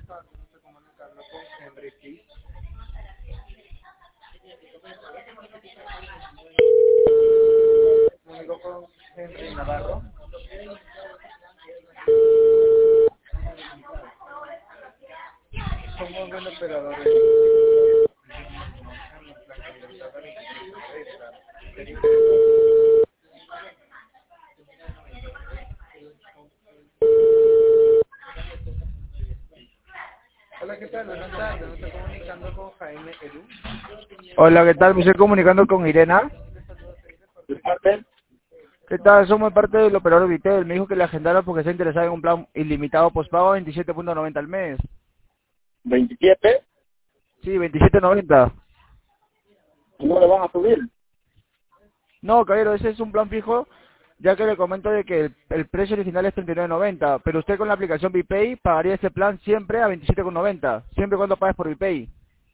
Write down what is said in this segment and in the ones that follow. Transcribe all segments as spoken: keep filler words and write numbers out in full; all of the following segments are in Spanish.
Comunico con Henry Navarro. Somos buen operadores. Hola, ¿qué tal? Buenas tardes. Me estoy comunicando con Jaime Edu. Hola, ¿qué tal? Me estoy comunicando con Irena. ¿De parte? ¿Qué tal? Somos parte del operador Vitel. Me dijo que le agendaron porque está interesado en un plan ilimitado postpago a veintisiete punto noventa al mes. ¿veintisiete? Sí, veintisiete noventa. ¿No le van a subir? No, caballero, ese es un plan fijo, ya que le comento de que el, el precio original es treinta y nueve noventa, pero usted con la aplicación VPay pagaría ese plan siempre a veintisiete noventa, siempre cuando pagues por VPay.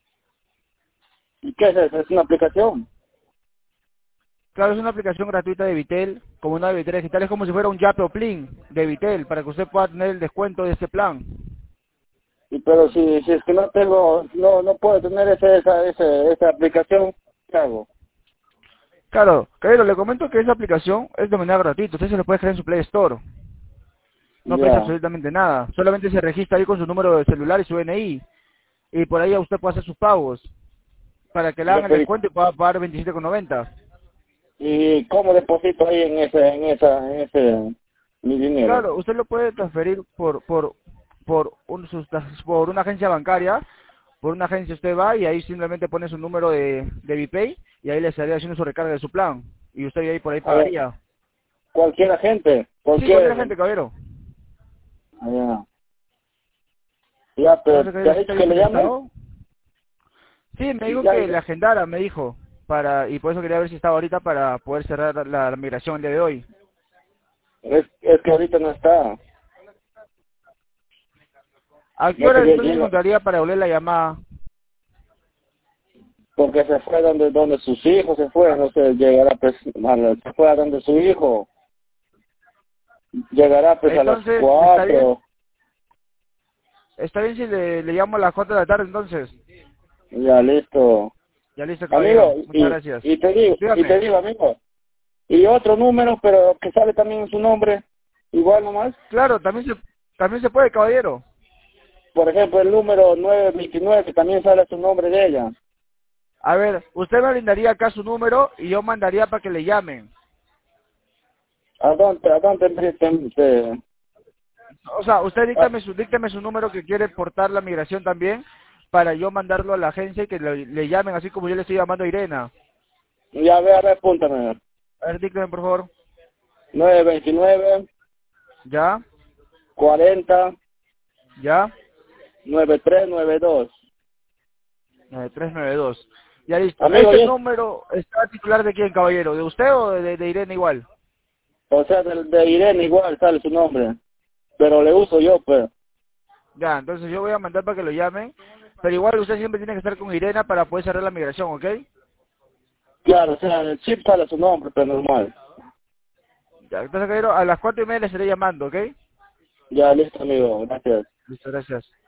¿Y qué es eso? ¿Es una aplicación? Claro, es una aplicación gratuita de Vitel, como una de Vitel digital, es como si fuera un Yape o Plin de Vitel, para que usted pueda tener el descuento de este plan. Y pero si, si es que no tengo, no no puedo tener ese, esa, ese, esa aplicación, ¿qué hago? Claro, caballero, le comento que esa aplicación es de manera gratuita, usted se lo puede crear en su Play Store. No pesa Ya. absolutamente nada, solamente se registra ahí con su número de celular y su N I, y por ahí usted puede hacer sus pagos, para que le Ya, hagan el pero descuento y pueda pagar veintisiete noventa. ¿y cómo deposito ahí en ese, en esa, en ese, mi dinero? Claro, usted lo puede transferir por por por un sus- por una agencia bancaria, por una agencia usted va y ahí simplemente pone su número de de VPay y ahí le estaría haciendo su recarga de su plan y usted ahí por ahí A ver, pagaría. cualquier agente, Sí, cualquier cualquier, gente, caballero. ya, ya, pero Entonces, ¿te caballero, has ¿sí dicho estaría que le llame? interesado? Sí, me dijo Ya, que ya. le agendara, me dijo, para y por eso quería ver si estaba ahorita para poder cerrar la, la migración el día de hoy. Es, es que ahorita no está. ¿A qué No hora te entonces llega, encontraría para volver la llamada? porque se fue donde donde sus hijos se fue, no sé, llegará pues, a la- se fue a donde su hijo, llegará pues a las Entonces, ¿está bien? cuatro, ¿Está bien si le, le llamo a las cuatro de la tarde entonces? ya listo. Ya listo, caballero. Amigo, Muchas y, gracias. y te digo, y te Dígame. digo, amigo, y otro número, pero que sale también en su nombre, igual nomás, Claro, también se, también se puede, caballero. por ejemplo, el número nueve veintinueve, que también sale su nombre de ella. A ver, usted me brindaría acá su número y yo mandaría para que le llamen. ¿A dónde, a dónde te, te- te- O sea, usted ah, díctame su, díctame su número que quiere portar la migración también para yo mandarlo a la agencia y que le, le llamen así como yo le estoy llamando a Irena. ya ve, a ver, apúntame, A ver, díctame por favor. nueve veintinueve, ¿Ya? cuarenta, ¿Ya? noventa y tres noventa y dos. nueve tres nueve dos. Ya listo. Amigo, ¿Este yo, número está titular de quién, caballero? ¿De usted o de, de Irene igual? o sea, de, de Irene igual sale su nombre, pero le uso yo, pues. Ya, entonces yo voy a mandar para que lo llamen, pero igual usted siempre tiene que estar con Irena para poder cerrar la migración, ¿ok? Claro, o sea, en el chip sale su nombre, pero normal. Ya, entonces, caballero, a las cuatro y media le estaré llamando, ¿ok? Ya, listo, amigo, gracias. Listo, gracias.